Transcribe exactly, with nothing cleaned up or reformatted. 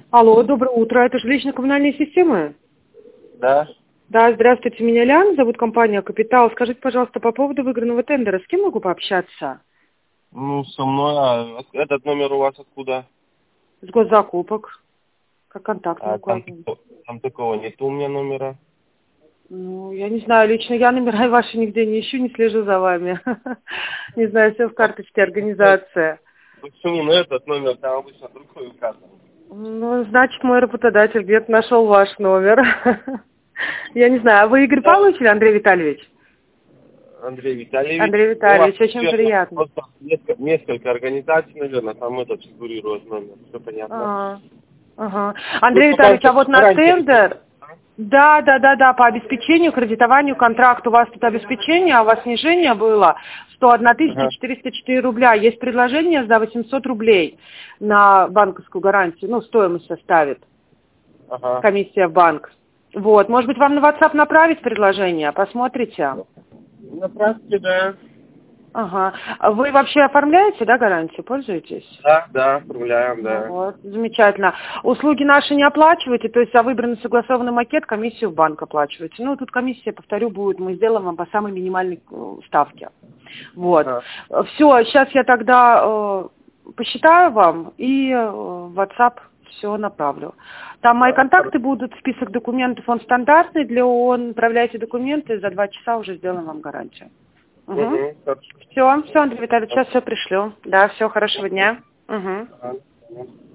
Алло, доброе утро. Это жилищно-коммунальные системы? Да. Да, здравствуйте, меня Лян, зовут компания «Капитал». Скажите, пожалуйста, по поводу выигранного тендера, с кем могу пообщаться? Ну, со мной. А этот номер у вас откуда? С госзакупок. Как контактный А там, указан. там такого нет у меня номера. Ну, я не знаю, лично я номера ваши нигде не ищу, не слежу за вами. Не знаю, все в карточке организация. Почему на этот номер? Там обычно другой указан. Ну, значит, мой работодатель где-то нашел ваш номер. Я не знаю, а вы Игорь Павлович или Андрей Витальевич? Андрей Витальевич. Андрей У вас Витальевич, очень приятно. просто несколько, несколько организаций, наверное, там этот фигурирует номер. Все понятно. Ага. Ага. Андрей Витальевич, а вот на тендер... Да, да, да, да, по обеспечению, кредитованию, контракту. У вас тут обеспечение, а у вас снижение было сто одна тысяча четыреста четыре рубля. Есть предложение за восемьсот рублей на банковскую гарантию. Ну, стоимость составит. Ага. Комиссия в банк. Вот, может быть, вам на WhatsApp направить предложение? Посмотрите. Направьте, да. Ага. Вы вообще оформляете, да, гарантию? Пользуетесь? Да, да, оформляем, да. Вот, замечательно. Услуги наши не оплачиваете, то есть за выбранный согласованный макет комиссию в банк оплачиваете. Ну, тут комиссия, повторю, будет, мы сделаем вам по самой минимальной э, ставке. Вот. Ага. Все, сейчас я тогда э, посчитаю вам и э, в WhatsApp все направлю. Там мои контакты будут, список документов, он стандартный для ООН. Направляйте документы, за два часа уже сделаем вам гарантию. Угу. Угу. Все, все, Андрей Витальевич, сейчас все пришлю. Да, все, хорошего дня. Угу.